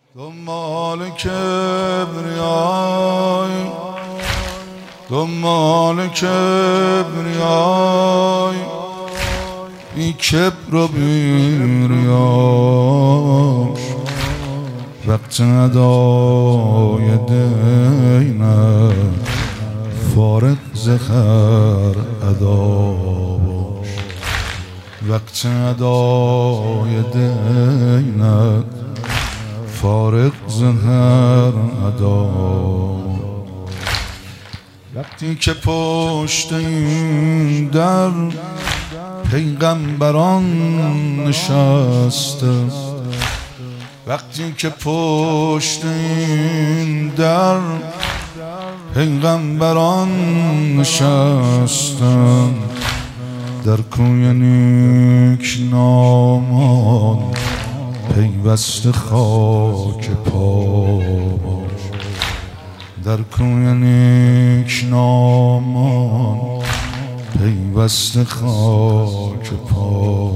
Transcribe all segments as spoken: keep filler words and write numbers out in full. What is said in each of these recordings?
دنبال کبریای دنبال کبریای بی کبر و بی ریاش وقت ندای دینه فارغ زخر ادا باش وقت ندای دینه فارغ زهر ادا وقتی که پشت این در پیغمبران نشسته وقتی که پشت این در پیغمبران نشستن در کوی نیک نامان پیوست خاک پا باش در کوی نیک نامان پیوست خاک پا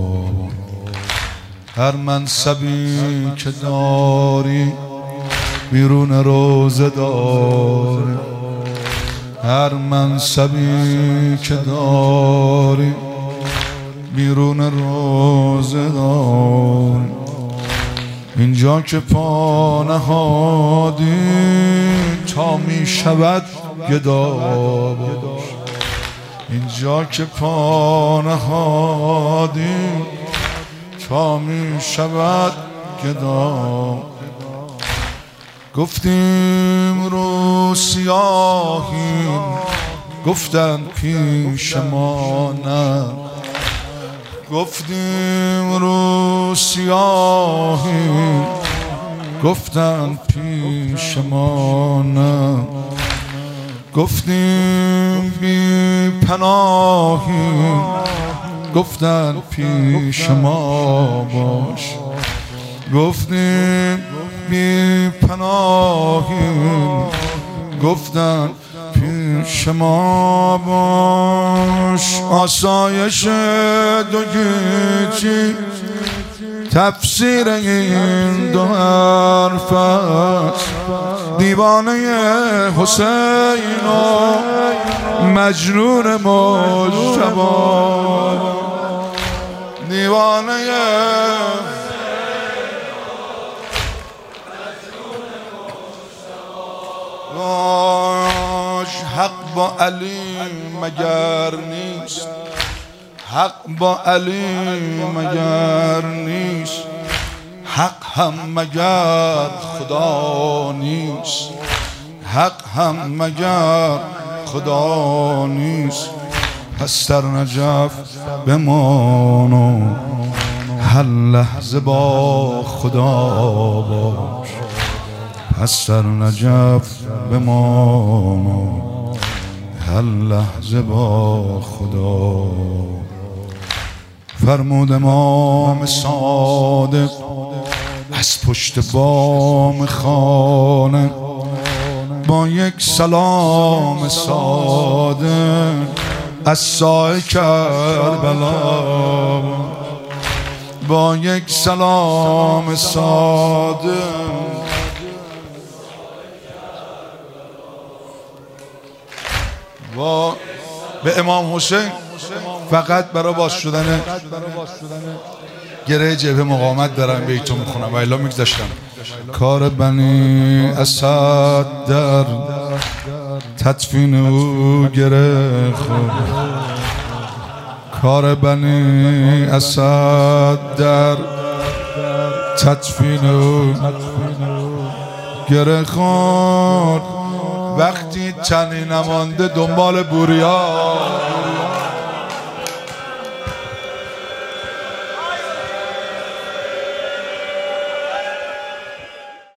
هر منصبی که داری بیرون روزه داری هر منصبی که داری بیرون روزه داری اینجا که پا نهادی تا می شود گدا باش اینجا که پا نهادی تا می شود گدا گفتیم رو سیاهیم گفتن پیش ما نه گفتیم رو سیاهیم گفتن پیش ما نه گفتیم بی پناهیم گفتن پیش ما باش گفتیم بی پناهیم گفتن پیش ما باش آسایش دو گیتی تفسیر این دو حرف است دیوانه حسین و مجنون مجتبی دیوانه حق با علی مگر نیست حق با علی مگر نیست حق هم مگر خدا نیست حق هم مگر خدا نیست پس در نجف بمان و هر لحظه با خدا باش پس در نجف بمان و هر لحظه با خدا فرمود امام صادق از پشت بام خانه با یک سلام ساده از سایه کربلا با یک سلام ساده و به امام حسین فقط برای باز شدن گره جبهه مقاومت دارم بیتو میخونم و الا میگذاشتم کار بنی اسد در تدفین او گره خورد کار بنی اسد در تدفین او گره خورد وقتی تنی نمانده دنبال بوریا